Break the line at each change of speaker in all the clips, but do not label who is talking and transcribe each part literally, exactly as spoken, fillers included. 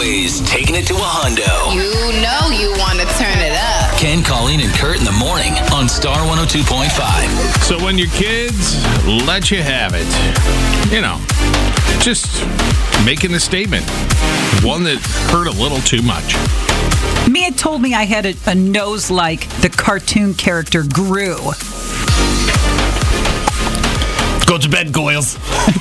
always taking it to a hundo.
You know you want to turn it up.
Ken, Colleen, and Kurt in the morning on Star one oh two point five.
So when your kids let you have it, you know, just making a statement. One that hurt a little too much.
Mia told me I had a, a nose like the cartoon character Gru.
Go to bed, Goyles.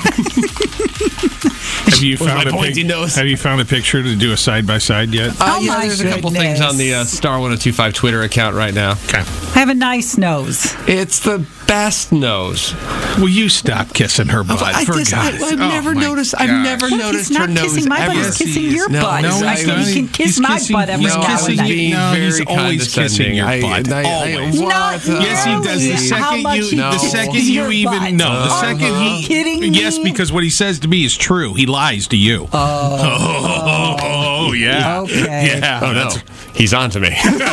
Have you
With
found
my
a
pointy
pic-
nose.
Have you found a picture to do a side by side yet?
Uh,
Oh,
yeah,
my
there's a couple
goodness.
things on the uh, Star one oh two point five Twitter account right now.
Okay.
I have a nice nose.
It's the best nose.
Will you stop kissing her butt?
I
for
just, I,
God's-
I've
oh,
never
my
noticed. I've
gosh.
never
Look,
noticed
he's
her
not
nose
kissing my
ever.
butt. He's kissing your
No,
butt.
no,
I
he's
said
not.
he can kiss
He's
my
kissing-
butt every
he's
No,
now
I
and
was
then.
being
No,
very
he's always kissing
condescending.
your
I-
butt.
I- I-
Always.
what?
Not
Yes, he does. The
really. How
second
much
you,
he
No.
the second
kisses
you
your
even
butt.
no, the
Are
second
you
he
kidding
yes,
me?
because what he says to me is true. He lies to you. Oh, oh, yeah,
Okay.
yeah.
Oh, no.
That's-
He's on to me.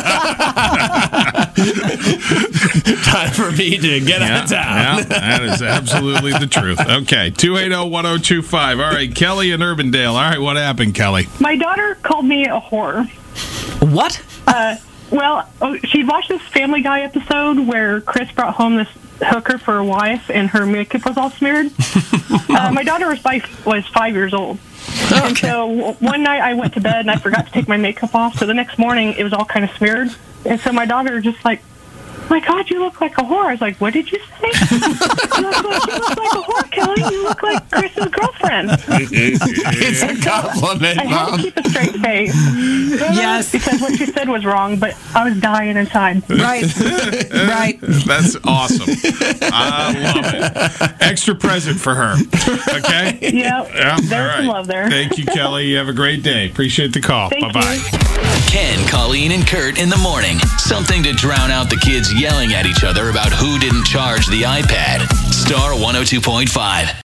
Time for me to get
Yeah,
out of town.
yeah, that is absolutely the truth. Okay, two eight zero, one zero two five. All right, Kelly in Urbandale. All right, what happened, Kelly?
My daughter called me a whore.
What?
Uh, well, oh, she'd watched this Family Guy episode where Chris brought home this hooker for a wife and her makeup was all smeared. uh, my daughter was five, was five years old. And so one night I went to bed and I forgot to take my makeup off. So the next morning it was all kind of smeared. And so my daughter just like, my God, you look like a whore. I was like, what did you say? you, look like, you look like a whore, Kelly. You look like Chris's girlfriend.
It's a compliment,
I had to
Mom.
keep a straight face.
Yes.
Because what she said was wrong, but I was dying inside.
Right. Right.
That's awesome. I love it. Extra present for her. Okay?
Yep.
Yeah,
There's
all right.
some love there.
Thank you, Kelly. You have a great day. Appreciate the call.
Thank
Bye-bye.
you.
Ken, Colleen, and Kurt in the morning. Something to drown out the kids yelling at each other about who didn't charge the iPad. Star one oh two point five.